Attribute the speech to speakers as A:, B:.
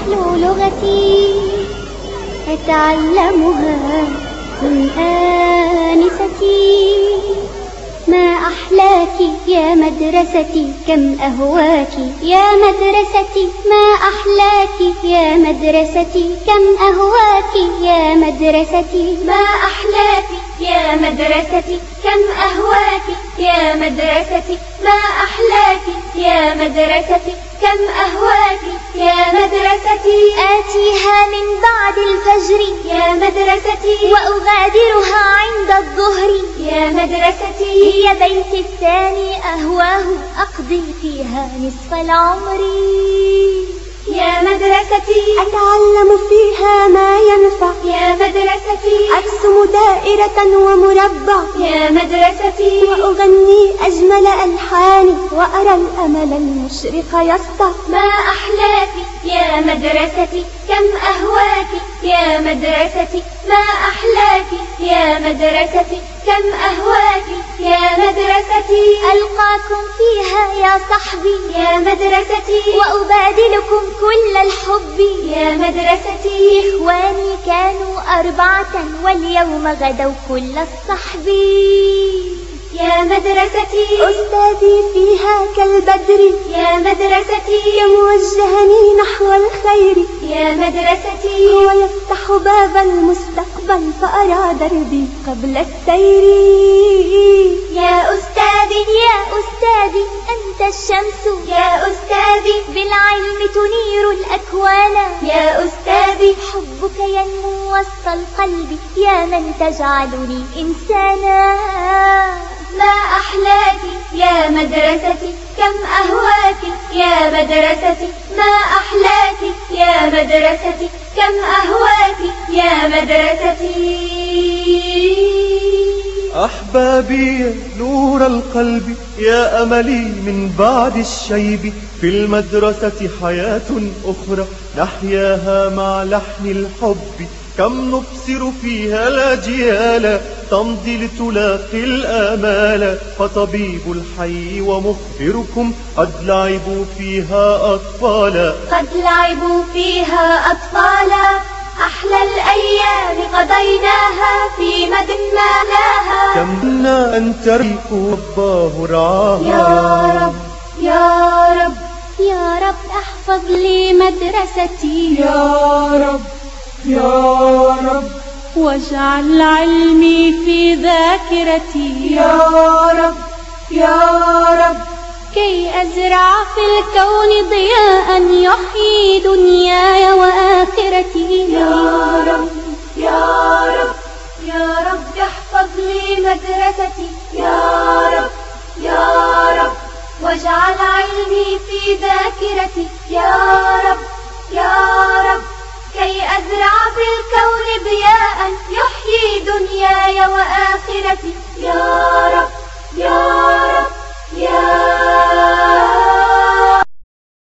A: تخلو لغتي أتعلمها من آنستي. ما أحلاك يا مدرستي كم أهواك يا مدرستي. ما أحلاك يا مدرستي كم أهواك يا مدرستي. ما أحلاك يا مدرستي كم أهواك يا مدرستي. ما أحلاك يا مدرستي كم أهواك يا مدرستي. آتيها من بعد الفجر يا مدرستي وأغادرها عند الظهر يا مدرستي. هي بيتي الثاني أهواه أقضي فيها نصف العمر يا مدرستي. أتعلم فيها ما ينفع يا مدرستي. أرسم دائرة ومربع يا مدرستي. وأغني أجمل ألحاني وأرى الأمل المشرق يسطع. ما أحلاك يا مدرستي كم أهواك يا مدرستي. ما أحلاك يا مدرستي كم أهواك يا مدرستي. ألقاكم فيها يا صحبي يا مدرستي وأبادلكم كل الحب يا مدرستي. إخواني كانوا 4 واليوم غدوا كل الصحب يا مدرستي. أستاذي فيها كالبدر يا مدرستي يموجهني نحو الخير يا مدرستي. هو يفتح باب المستقبل فأرى دربي قبل السير يا أستاذي. يا أستاذي أنت الشمس يا أستاذي بالعلم تنير الأكوان يا أستاذي. حبك ينمو وسط القلب يا من تجعلني إنسانا. ما أحلاك يا مدرستي كم أهواك يا مدرستي. ما أحلاك يا مدرستي كم أهواك يا مدرستي.
B: أحبابي نور القلب يا أملي من بعد الشيب. في المدرسة حياة أخرى نحياها مع لحن الحب. كم نبصر فيها الأجيال تمضي لتلاقي الآمال. فطبيب الحي ومخبركم قد لعبوا فيها أطفالا.
A: قد لعبوا فيها أطفالا. أحلى الأيام قضيناها في مد معناها.
B: كم لنا أن تريق رباه رعاها.
A: يا رب يا رب يا رب احفظ لي مدرستي
C: يا رب يا رب
A: واجعل علمي في ذاكرتي
C: يا رب يا رب
A: كي أزرع في الكون ضياء يحيي دنياي وآخرتي.
C: يا رب يا رب
A: يا رب احفظ لي مدرستي
C: يا رب يا رب
A: واجعل علمي في ذاكرتي
C: يا رب يا رب
A: كي أزرع في الكون ضياء يحيي دنياي وآخرتي.
C: يا رب يا رب يا